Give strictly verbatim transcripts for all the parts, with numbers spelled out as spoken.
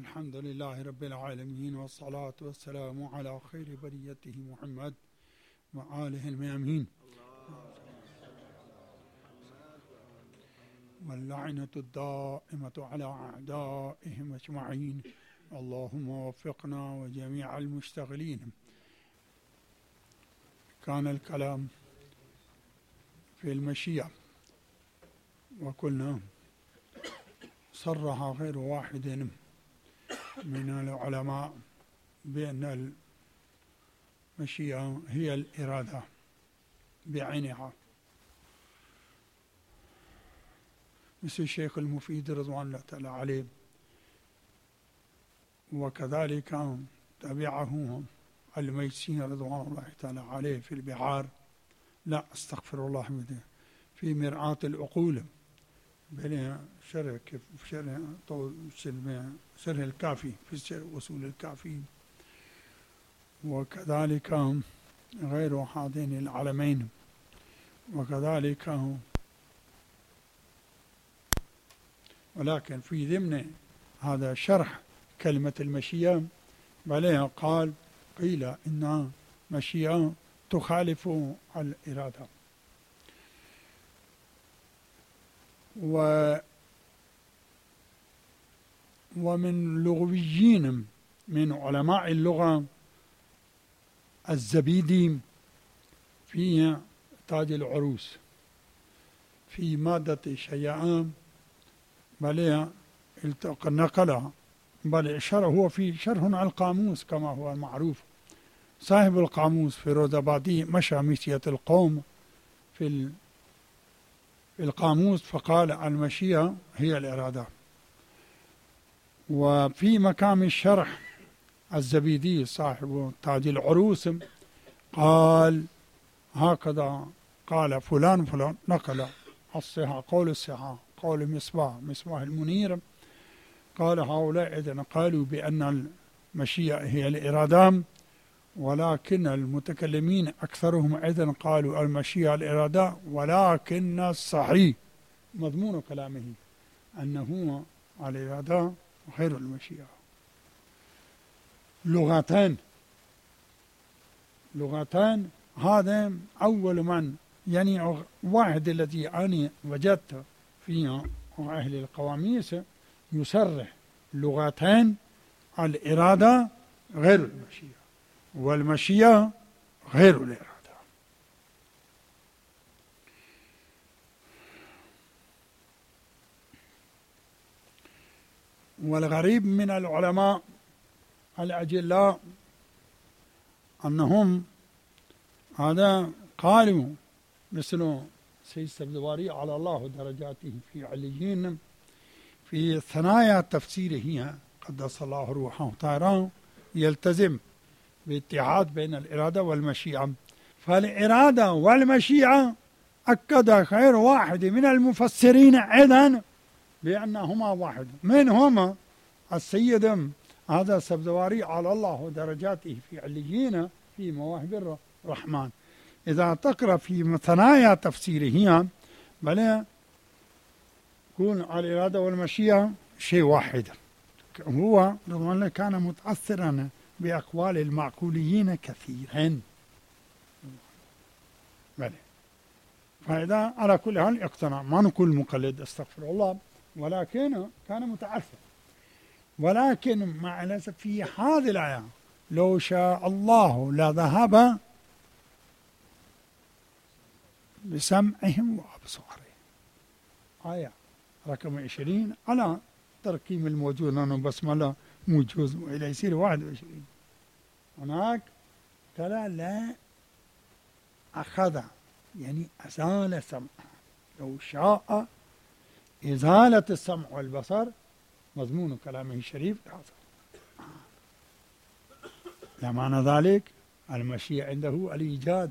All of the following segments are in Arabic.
الحمد لله رب العالمين، والصلاة والسلام على خير بريته محمد وآله الميامين، واللعنة الدائمة على أعدائهم أجمعين. اللهم وفقنا وجميع المشتغلين. كان الكلام في المشيئة، وقلنا صرح غير واحد من العلماء بأن المشيئة هي الإرادة بعينها، مثل الشيخ المفيد رضوان الله تعالى عليه، وكذلك تبعه الميسين رضوان الله تعالى عليه في البحار، لا أستغفر الله منه، في مرآة العقول، بين شرح كيف شرح شرح الكافي في شرح وصول الكافي، وكذلك غير هذين العلمين، وكذلك ولكن في ضمن هذا شرح كلمة المشيئة عليها قال قيل إن مشيئة تخالف الإرادة. و ومن لغويين من علماء اللغة الزبيدي في تاج العروس في مادة شيئان، بل نقلها، بل شرح هو في شرح على القاموس كما هو المعروف. صاحب القاموس في روزابادي مشى مشية القوم في القاموس، فقال المشيئة هي الإرادة. وفي مقام الشرح الزبيدي صاحب تاج العروس قال هكذا قال فلان فلان، نقل الصحة قول الصحة قول مصباح مصباح المنير، قال هؤلاء إذن قالوا بأن المشيئة هي الإرادة، ولكن المتكلمين أكثرهم إذن قالوا المشيئة الإرادة، ولكن الصحيح مضمون كلامه أنه الإرادة غير المشيئة. لغتان لغتان هذا أول من يعني واحد الذي أنا وجدت في أهل القواميس يصرح لغتان، الإرادة غير المشيئة والمشيئة غير الإرادة. والغريب من العلماء الأجلاء أنهم هذا قالوا مثل سيد السبزواري على الله درجاته في عليين في ثنايا تفسيره قدس الله روحه طاهرا يلتزم باتحاد بين الإرادة والمشيئة. فالإرادة والمشيئة أكد غير واحد من المفسرين أيضا بأنهما واحد، منهما السيد هذا السبزواري على الله درجاته في عليين في مواهب الرحمن. إذا تقرأ في ثنايا تفسيره بل يكون الإرادة والمشيئة شيء واحد. هو رضوان الله كان متأثرا بأقوال المعقوليين كثيرا، بل فإذا على كل حال اقتنع، ما نقول مقلد استغفر الله، ولكن كان متأثر. ولكن مع الأسف في هذه الآية لو شاء الله لذهب بسمعهم وأبصارهم، آية رقم عشرين على تركيب الموجود لأنه بسملة موجود وإلى يصير واحد وعشرين. هناك ترى لا أخذ يعني أزال سمع، لو شاء إزالة السمع والبصر مضمون كلامه الشريف هذا. لا معنى ذلك المشيئة عنده الإيجاد،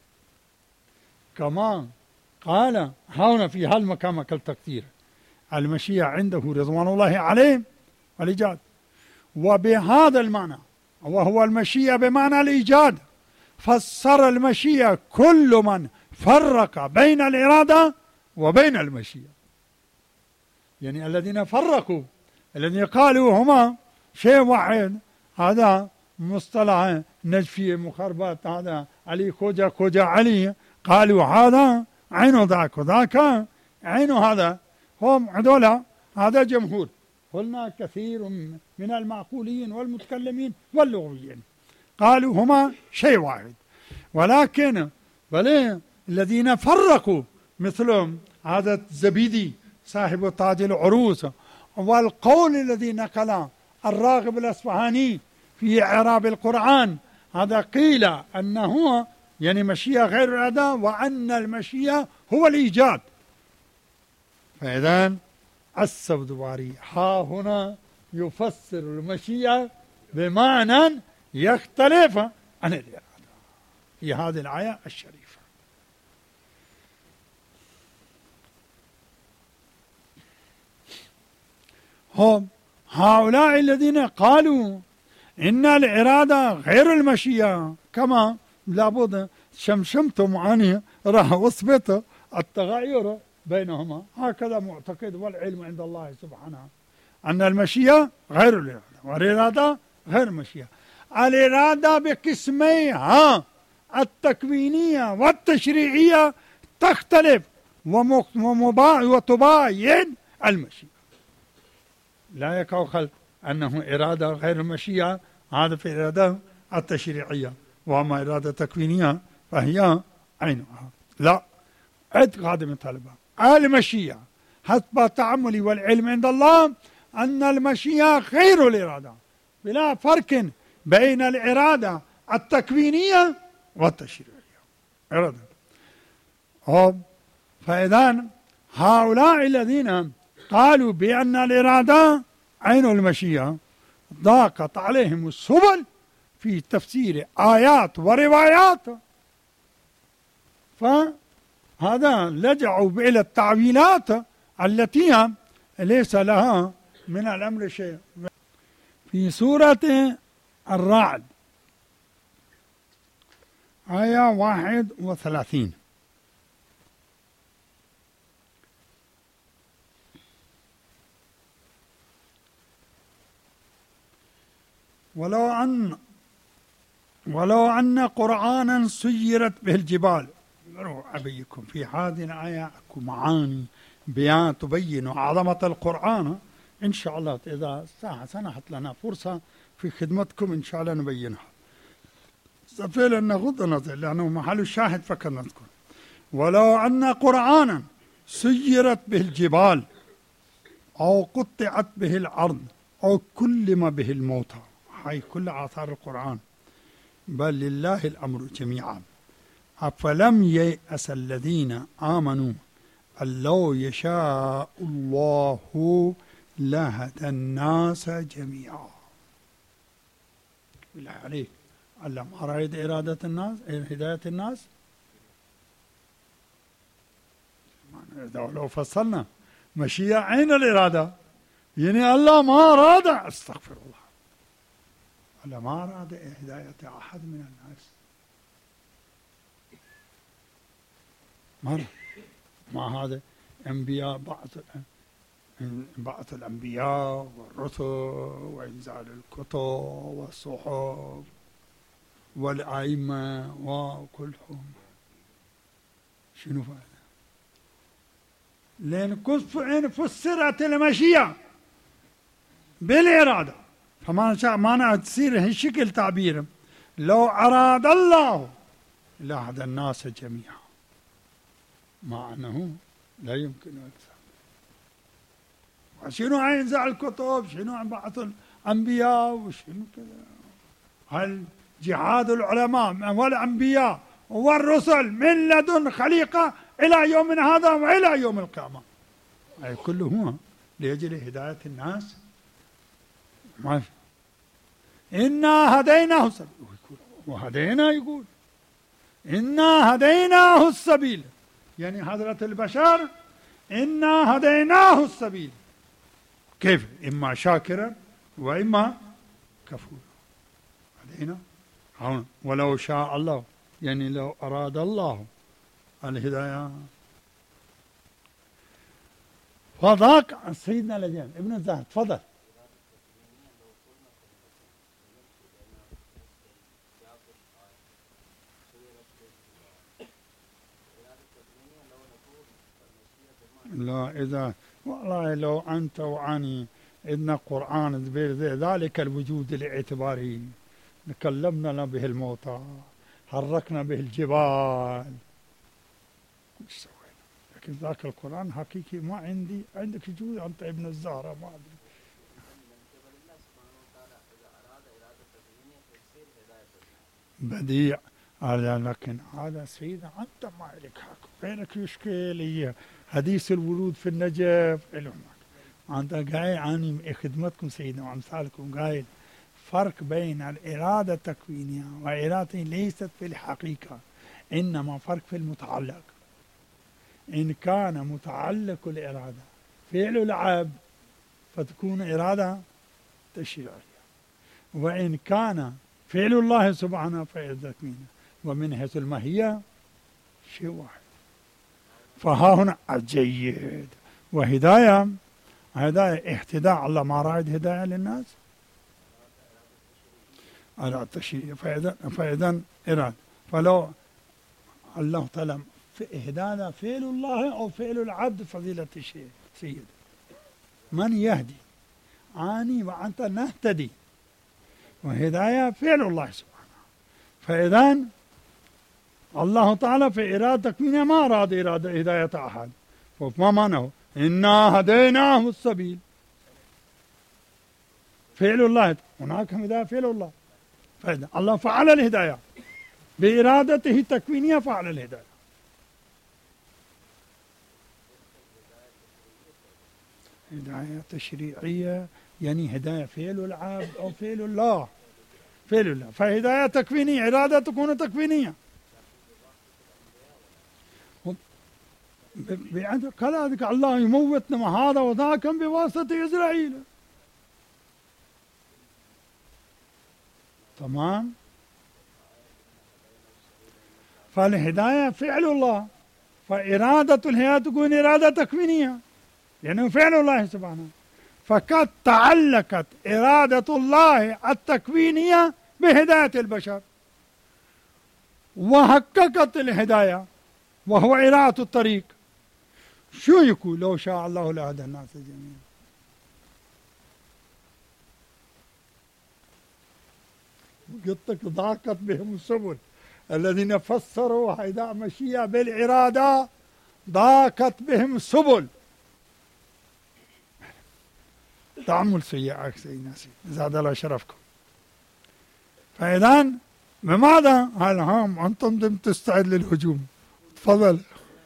كما قال هنا في هالمكان كالتقدير المشيئة عنده رضوان الله عليه الإيجاد. وبهذا المعنى وهو المشيئة بمعنى الإيجاد فسر المشيئة كل من فرق بين الإرادة وبين المشيئة، يعني الذين فرقوا الذين قالوا هما شيء واحد. هذا مصطلح نجفية مخربات، هذا علي خوجة خوجة علي، قالوا هذا عينه ذاك وذاك عينه هذا، هم هذولا هذا جمهور. قلنا كثير من المعقولين والمتكلمين واللغويين قالوا هما شيء واحد، ولكن بل الذين فرقوا مثلهم هذا الزبيدي صاحب تاج العروس، والقول الذي نقل الراغب الأصفهاني في إعراب القرآن، هذا قيل أنه يعني مشيئة غير الإرادة، وأن المشيئة هو الإيجاد. فإذن السبزواري ها هنا يفسر المشيئة بمعنى يختلف عن الإرادة في هذه الآية الشريفة. هم هؤلاء الذين قالوا إن الإرادة غير المشيئة، كما لابد شمشمتم عني راح أثبت التغير بينهما، هكذا معتقد. والعلم عند الله سبحانه أن المشيئة غير الإرادة والإرادة غير المشيئة. الإرادة بقسميها التكوينية والتشريعية تختلف وتباين المشيئة. لا يقع خلق أنه إرادة غير المشيئة، هذا في الإرادة التشريعية، وأما إرادة تكوينية فهي عينها. لا، عد قادم طلبة المشيئة حسب التعمل والعلم عند الله أن المشيئة غير الإرادة، بلا فرق بين الإرادة التكوينية والتشريعية. إرادة. فإذن هؤلاء الذين قالوا بأن الإرادة عين المشيئة ضاقت عليهم السبل في تفسير آيات وروايات، فهذا لجعوا إلى التعويلات التي ليس لها من الأمر شيء. في سورة الرعد آية واحد وثلاثين: ولو أن ولو أن قرآنا سيرت به الجبال. أبيكم في هذه الآية أكو معاني بيان تبين عظمة القرآن. إن شاء الله إذا ساعة سنحت لنا فرصة في خدمتكم إن شاء الله نبينها. سفيل أن نغض النظر لأنه محل الشاهد فقط نذكر. ولو أن قرآنا سيرت به الجبال أو قطعت به الأرض أو كلم به الموتى، هاي كل آثار القرآن. بل لله الأمر جميعا أفلم ييأس الذين آمنوا أن لو يشاء الله لهدى الناس جميعا. بالله عليك، ألا ما رأيت إرادة الناس هداية الناس؟ لو فصلنا مشيئة عين الإرادة يعني الله ما أراد، استغفر الله، الله ما أراد هداية أحد من الناس، ما ما هذا أنبياء بعث بعث الأنبياء والرسل وإنزال الكتب والصحف والأئمة وكلهم. شنو فعل؟ لأن كف عين فسرت المشيئة بالإرادة، فما شاء ما تصير هالشكل تعبير. لو أراد الله لهدى الناس جميعا، مع أنه لا يمكن أكثر. وشنو إنزال الكتب، شنو بعث الأنبياء، وشنو كذا. هل جهاد العلماء والأنبياء والرسل من لدن خليقة إلى يومنا هذا وإلى يوم القيامة، أي كله هو لأجل هداية الناس. ما في إنا هديناه السبيل، وهدينا يقول إنا هديناه السبيل، يعني حضرة البشر إنا هديناه السبيل. كيف؟ إما شاكرا وإما كفورا. هدينا هون. ولو شاء الله يعني لو أراد الله الهداية. فضاق سيدنا لجان ابن الزهد تفضل. إذا والله لو أنت وعني إن قرآن ذلك الوجود الاعتباري نكلمنا به الموتى حركنا به الجبال مش سوينا. لكن ذاك القرآن حقيقي ما عندي، عندك يجوز أنت ابن الزهرة ما أدري. بديع هذا، لكن هذا سيدنا أنت ما لك حق، بينك إشكالية حديث الورود في النجف لهم أنت قايل عني خدمتكم سيدنا وأمثالكم قايل فرق بين الإرادة التكوينية وإرادة ليست في الحقيقة، إنما فرق في المتعلق. إن كان متعلق الإرادة فعل العبد فتكون إرادة تشريعية، وإن كان فعل الله سبحانه فإرادة تكوينية، ومن حيث الماهية شيء واحد. فها هنا الجيد وهداية، هداية اهتداء الله ما رائد هداية للناس على التشريع. فإذا فإذا إرادة، فلو الله تعالى هدانا فعل الله أو فعل العبد فضيلة الشيء سيد من يهدي آني وأنت نهتدي، وهداية فعل الله سبحانه. فإذا الله تعالى في إرادة تكوينه ما أراد إرادة هداية أحد، فما معناه إنا هديناه السبيل فعل الله، هناك هداية فعل الله. فإذا الله فعل الهداية بإرادته التكوينية، فعل الهداية. هداية تشريعية يعني هداية فعل العبد أو فعل الله، فعل الله. فهداية تكوينية إرادة تكون تكوينية. كذلك الله يموتنا هذا وذاك بواسطة إسرائيل. تمام. فالهداية فعل الله، فإرادة الهداية تكون إرادة تكوينية يعني فعل الله سبحانه. فقد تعلقت إرادة الله التكوينية بهداية البشر وحققت الهداية وهو إرادة الطريق. شو يقول لو شاء الله لهدى الناس جميعا؟ قلت ضاقت بهم السبل الذين فسروا هداية مشيئة بالإرادة، ضاقت بهم السبل. تعمل سيئة سيدنا زاد الله شرفكم. فإذا بماذا؟ هل هم أنتم تستعد للهجوم؟ تفضل.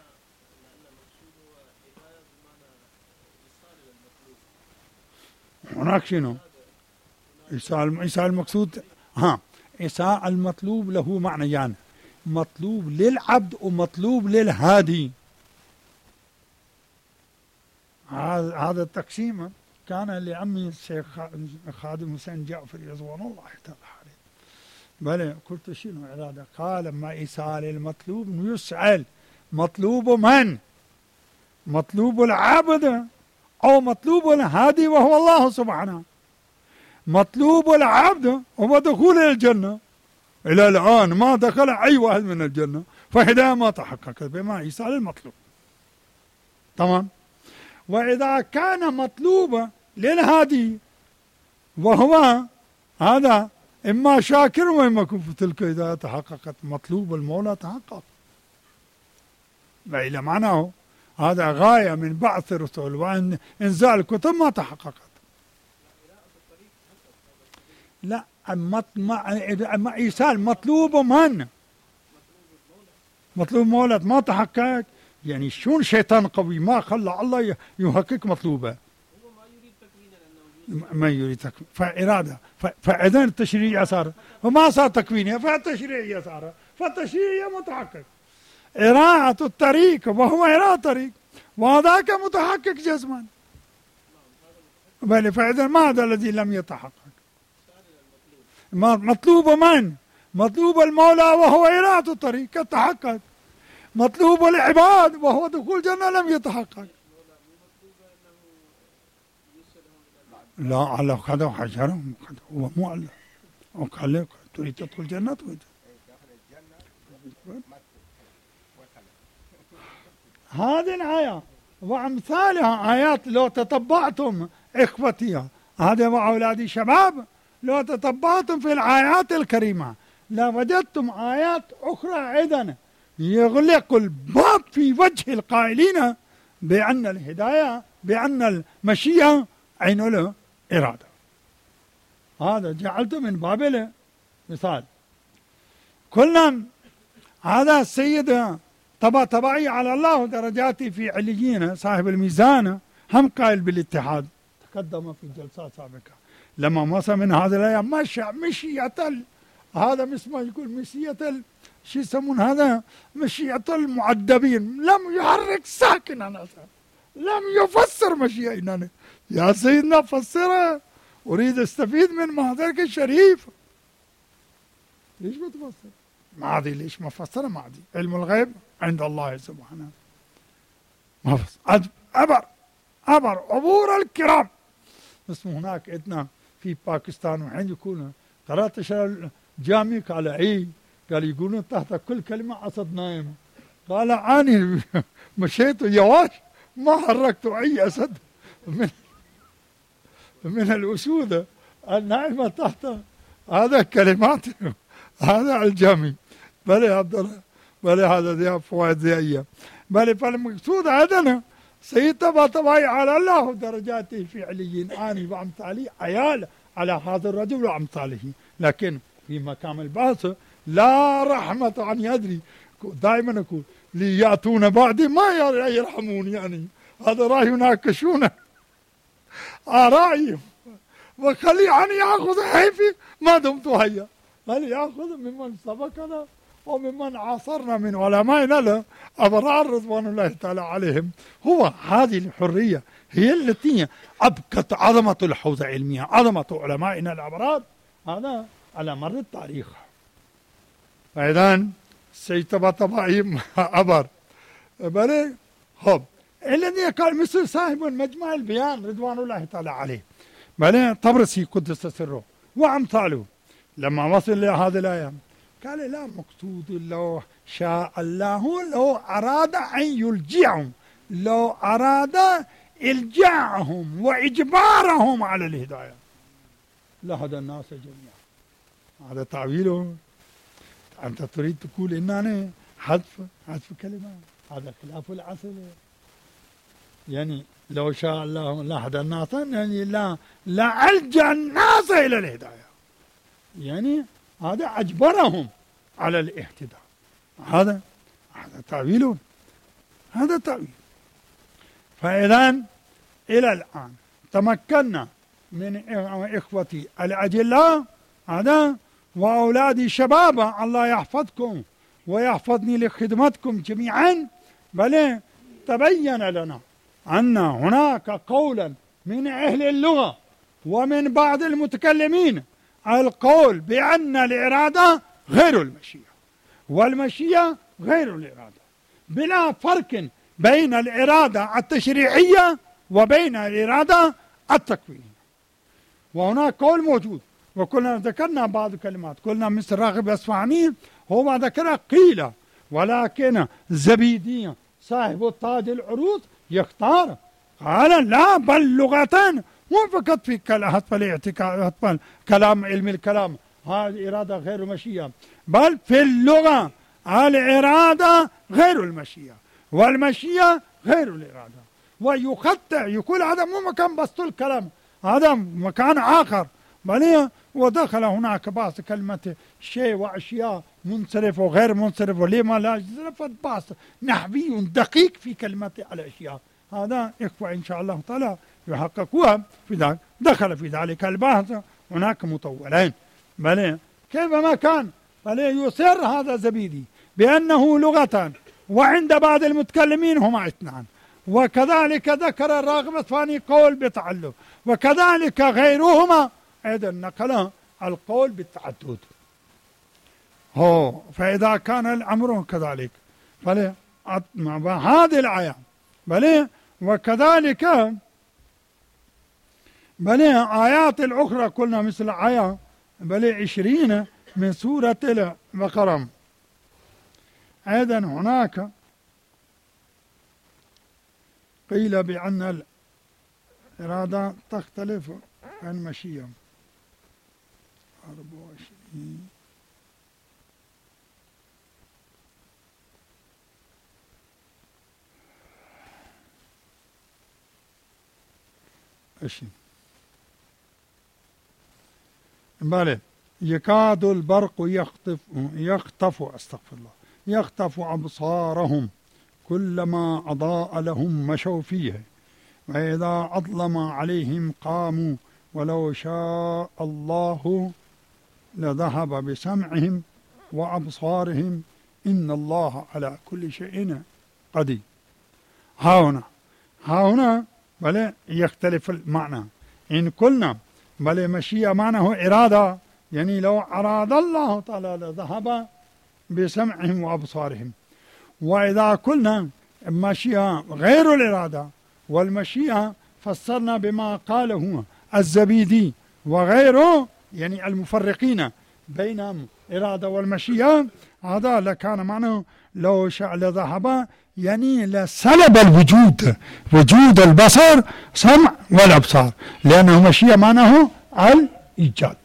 هناك شنو؟ إيصال إيصال المقصود، ها إيصال المطلوب له معنى يعني مطلوب للعبد ومطلوب للهادي. هذا التقسيم كان لعمي الشيخ خادم حسين جعفر رضوان الله تعالى عليه. بلى قلت شنو إرادة؟ قال ما إيصال المطلوب يسأل مطلوب من؟ مطلوب العبد أو مطلوب الهادي وهو الله سبحانه. مطلوب العبد هو دخول الجنة، إلى الآن ما دخل أي واحد من الجنة، فهداية ما تحققت بما إيصال المطلوب. تمام. وإذا كان مطلوبا للهادي وهو هذا إما شاكر وإما كفر، تلك إذا تحققت مطلوب المولى تحقق. وإلى معناه هذا غاية من بعث الرسل وإنزال الكتب ما تحققت. لا أما إيصال مطلوب من؟ مطلوب مولى ما تحقق. يعني شون شيطان قوي ما خلى الله يحقق مطلوبه؟ ما يريد تكوين. فإرادة فإذا التشريع صار وما صار تكوينية، فالتشريع صار فالتشريع متحقق. إرادة الطريق وهو إرادة الطريق وذاك متحقق جزما. بل فإذا ماذا الذي لم يتحقق؟ مطلوب من؟ مطلوب المولى وهو إرادة الطريق تحقق. مطلوب العباد وهو دخول الجنة لم يتحقق. لا على خذوا حجرهم هو مو الله وقال لك تريد تدخل الجنة تريد. هذه الآية وأمثالها آيات لو تتبعتم إخوتي هذا وأولادي شباب، لو تتبعتم في الآيات الكريمة لوجدتم آيات أخرى أيضا يغلق الباب في وجه القائلين بأن الهداية بأن المشيئة عين الإرادة. هذا جعلت من باب المثال. كلنا هذا السيد طبع طبعي على الله درجاتي في عليين صاحب الميزان هم قائل بالاتحاد، تقدم في جلسات سابقة لما وصل من هذا الأيام مشى مشيئة هذا مثل ما يقول مشيئة شو يسمون هذا مشيئة المعدبين، لم يحرك ساكنا أساسا، لم يفسر مشيئة. يا سيدنا فسرها، أريد أستفيد من مهدرك الشريف. ليش ما تفسر؟ معدي ليش ما فسر؟ معدي علم الغيب عند الله سبحانه. ما فسر عبر عبر عبور الكرام. اسمه هناك عندنا في باكستان وحين يكون قرأت شهر جامي قال اي قال يقولون تحت كل كلمة أسد نايم. قال أنا مشيت يواش ما حركت أي أسد من من الأسود النائمة تحت هذا كلمات هذا الجامي. بل عبد الله بل هذا ذي فوائد ذي بل فالمقصود هذا سيد تبا تباي على الله درجاته في عليين آني وأمثالي عيال على هذا الرجل وأمثاله، لكن في مقام البعث لا رحمة عن يدري. دائما أقول ليأتون بعدي ما يرحمون، يعني هذا راح يناقشون آرائهم وخلي عن يأخذ حيفي ما دمت هيا، خلي يأخذ ممن سبقنا وممن عاصرنا من علمائنا له أبرار رضوان الله تعالى عليهم. هو هذه الحرية هي التي أبقت عظمة الحوزة العلمية، عظمة علمائنا الأبرار هذا على مر التاريخ. فإذن سيتبع طبعهم أبر بل هب الذي قال مثل صاحب مجمع البيان رضوان الله تعالى عليه بل طبرسي قدس سره وأمثاله لما وصل لهذه الآية قال لا مقصود لو شاء الله لو أراد أن يلجئهم، لو أراد إلجاءهم وإجبارهم على الهداية لهدى الناس جميعا. هذا تعويله. أنت تريد تقول إنني حذف حذف كلمة، هذا خلاف الأصل. يعني لو شاء الله لهدى الناس يعني لا لا ألجأ الناس إلى الهداية، يعني هذا أجبرهم على الاهتداء. هذا هذا تعويل، هذا تعويل. فإذا إلى الآن تمكنا من إخوتي الأجلاء هذا وأولادي شبابا الله يحفظكم ويحفظني لخدمتكم جميعا. بل تبين لنا أن هناك قولا من أهل اللغة ومن بعض المتكلمين القول بأن الإرادة غير المشيئة والمشيئة غير الإرادة، بلا فرق بين الإرادة التشريعية وبين الإرادة التكوينية. وهناك قول موجود وكنا ذكرنا بعض الكلمات، قلنا مثل راغب أصفهاني هو ذكر قيل، ولكن زبيدي صاحب التاج العروض يختار قال لا بل لغتان، مو فقط في الاعتقاد كلام علم الكلام هذه إرادة غير المشيئة، بل في اللغة الإرادة غير المشيئة والمشيئة غير الإرادة. ويقطع يقول هذا مو مكان بسط الكلام، هذا مكان آخر. بل ودخل هناك بعض كلمة شيء وأشياء منصرف وغير منصرف ولما لا يصرف بعض نحوي دقيق في كلمة الأشياء. هذا إخوة إن شاء الله تعالى يحققوها في ذلك. دخل في ذلك البحث هناك مطولين. بل كيفما كان بل يصر هذا زبيدي بأنه لغة وعند بعض المتكلمين هما اثنان، وكذلك ذكر الراغب أصفهاني قول بتعلق، وكذلك غيرهما أيضا نقل القول بالتعدد. هو فإذا كان الأمر كذلك بل هذه الآية بل وكذلك بل آيات الأخرى قلنا مثل آية بل عشرين من سورة البقرة أيضا هناك قيل بأن الإرادة تختلف عن المشيئة. أربعة وعشرين أشي بله يكاد البرق يخطف يخطف استغفر الله يخطف أبصارهم كلما أضاء لهم مشوا فيه وإذا أظلم عليهم قاموا ولو شاء الله لذهب بسمعهم وأبصارهم إن الله على كل شيء قدير. ها هنا ها هنا بل يختلف المعنى. إن قلنا بل مشيئة معناه إرادة، يعني لو أراد الله تعالى لذهب بسمعهم وأبصارهم. وإذا قلنا مشيئة غير الإرادة، والمشيئة فسرنا بما قاله الزبيدي وغيره، يعني المفرقين بين الإرادة والمشيئة، هذا لكان معناه لو شاء لذهب، يعني لسلب الوجود، وجود البصر سمع والأبصار، لأنه مشيئة معناه الإيجاد.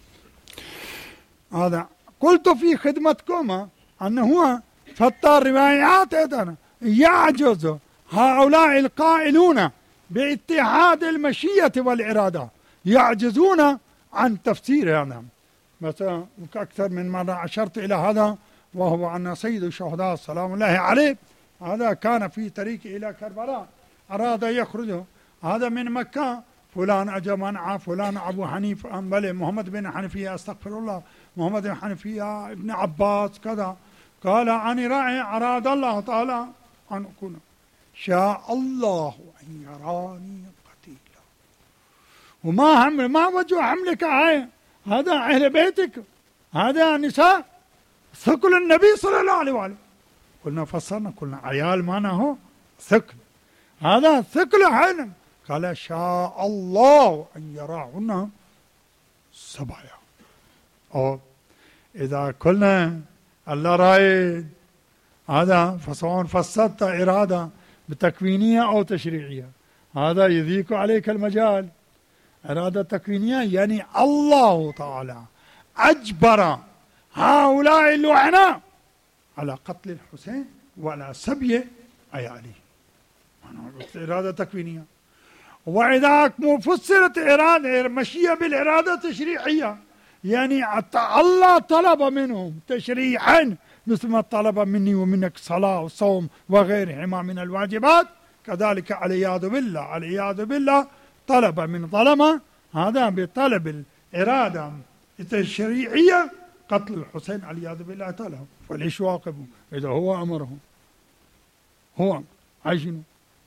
هذا قلت في خدمتكم أنه فتى الروايات أيضا يعجز هؤلاء القائلون باتحاد المشيئة والإرادة، يعجزون عن تفسير هذا. مثلا أكثر من مرة أشرت إلى هذا، وهو أن سيد الشهداء سلام الله عليه هذا كان في طريقه إلى كربلاء، أراد يخرج هذا من مكة، فلان أجا منع فلان أبو حنيفة بل محمد بن حنفية استغفر الله محمد بن حنفية ابن عباس كذا، قال أنا راعي أراد الله تعالى أن أكون، شاء الله أن يراني قتيلا. وما حمل ما وجه حملك هاي، هذا أهل بيتك، هذا نساء ثقل النبي صلى الله عليه وآله. قلنا فسرنا قلنا عيال معناه ثقل، هذا ثقل عين. قال شاء الله أن يراهن سبايا. أو إذا قلنا الله رايد هذا فسواء فسرت إرادة بتكوينية أو تشريعية، هذا يضيق عليك المجال. إرادة تكوينية يعني الله تعالى أجبر هؤلاء اللعنة على قتل الحسين وعلى سبي عياله، إرادة تكوينية. وإذا فسرت إرادة مشيئة بالإرادة تشريعية، يعني الله طلب منهم تشريعا مثل ما طلب مني ومنك صلاة وصوم وغيرهما من الواجبات، كذلك العياذ بالله العياذ بالله طلب من ظلمة هذا بطلب الإرادة التشريعية قتل الحسين العياذ بالله تعالى، فليش واقبوا إذا هو أمره هو عجنه.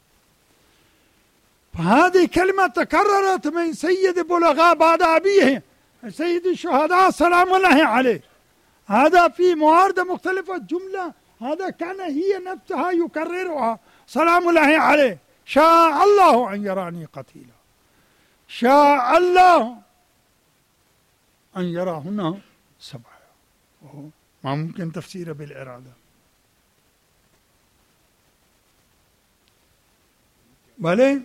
فهذه كلمة تكررت من سيد بلغاء بعد أبيه سيد الشهداء سلام الله عليه، هذا في موارد مختلفة جملة، هذا كان هي نفسها يكررها سلام الله عليه. شاء الله أن يراني قتيلا، شاء الله أن يراهن سبعا، ما ممكن تفسيره بالإرادة. بل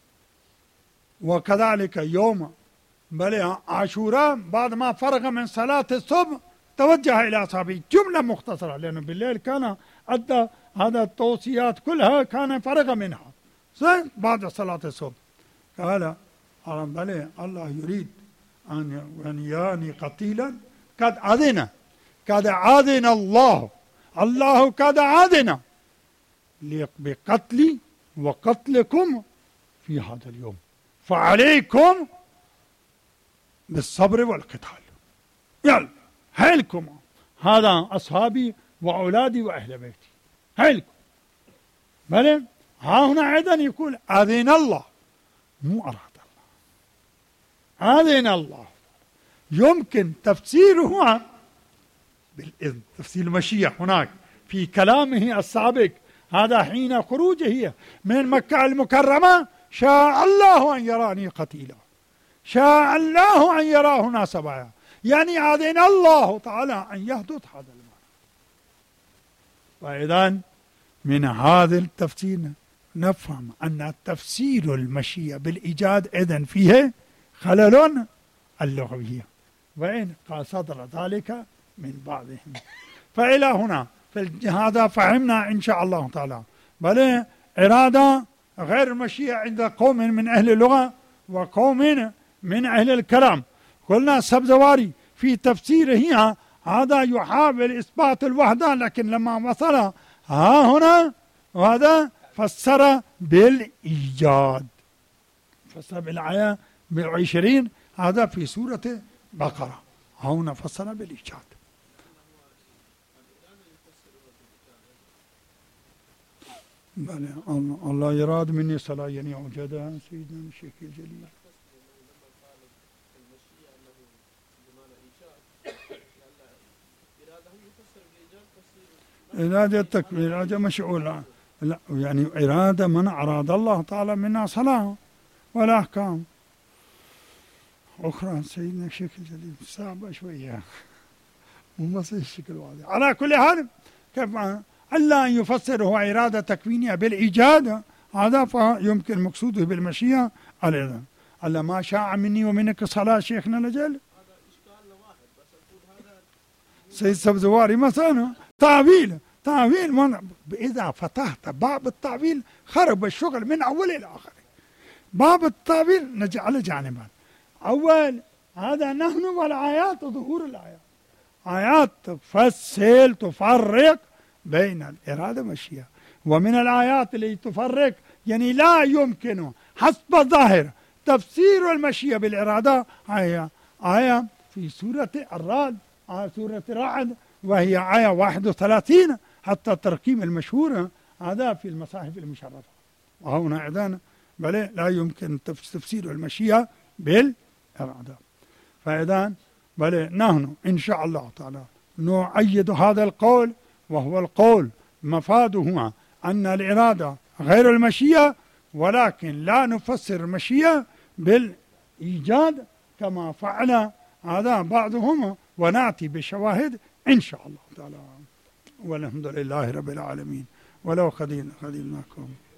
وكذلك يوم بل عاشوراء بعد ما فرغ من صلاة الصبح توجه إلى أصحابه، جملة مختصرة لأنه بالليل كان أدى هذا التوصيات كلها كان فرغ منها بعد صلاة الصبح. قال بل الله يريد أن يراني قتيلا قد أذن قد أذن الله الله قد أذن بقتلي وقتلكم في هذا اليوم، فعليكم بالصبر والقتال. يلا هيلكم، هذا أصحابي وأولادي وأهل بيتي هيلكم. بل ها هنا أيضا يقول أذن الله، مو أراد الله، أذن الله يمكن تفسيره بالإذن، تفسير المشيئة هناك في كلامه السابق، هذا حين خروجه من مكة المكرمة شاء الله أن يراني قتيلا، شاء الله أن يراهن سبعا، يعني أذن الله تعالى أن يحدث هذا المعنى. وإذن من هذا التفسير نفهم أن تفسير المشيئة بالإيجاد إذن فيه خلل اللغوية، وإن صدر ذلك من بعضهم. فإلى هنا هذا فهمنا إن شاء الله تعالى. بل إرادة غير مشيئة عند قوم من أهل اللغة وقوم من أهل الكلام. قلنا السبزواري في تفسيره هذا يحاول إثبات الوحدة، لكن لما وصل ها هنا وهذا فسر بالإيجاد، فسر بالآية بالعشرين، هذا في سورة بقرة، هنا فسر بالإيجاد. بلى الله يراد مني صلاة يعني أوجدها سيدنا الشيخ الجليل. إرادة التكبير إرادة مشعولة، لا يعني إرادة من أراد الله تعالى منا صلاة ولا أحكام أخرى. سيدنا الشيخ الجليل صعبة شوية مو بس الشكل واضح. على كل حال كيف ألا أن يفسره إرادة تكوينية بالإيجاد، هذا فيمكن مقصوده بالمشيئة الإذن. ألا ما شاء مني ومنك صلاة شيخنا لجل سيد السبزواري مثلا تعويل تعويل من إذا فتحت باب التعويل خرب الشغل من أول إلى آخر. باب التعويل نجعل جانبا. أول هذا نحن والآيات وظهور الآيات، آيات تفصل تفرق بين الإرادة والمشيئة، ومن الآيات اللي تفرق يعني لا يمكن حسب الظاهر تفسير المشيئة بالإرادة آية آية في سورة الرعد، آية سورة الرعد وهي آية واحد وثلاثين حتى الترقيم المشهور هذا في المصاحف المشرفة. وهنا أيضا بل لا يمكن تفسير المشيئة بالإرادة. فإذا بل نحن إن شاء الله تعالى نؤيد هذا القول، وهو القول مفاده أن الإرادة غير المشيئة، ولكن لا نفسر المشيئة بالإيجاد كما فعل هذا بعضهم، ونأتي بشواهد إن شاء الله تعالى. والحمد لله رب العالمين. ولو خذلناكم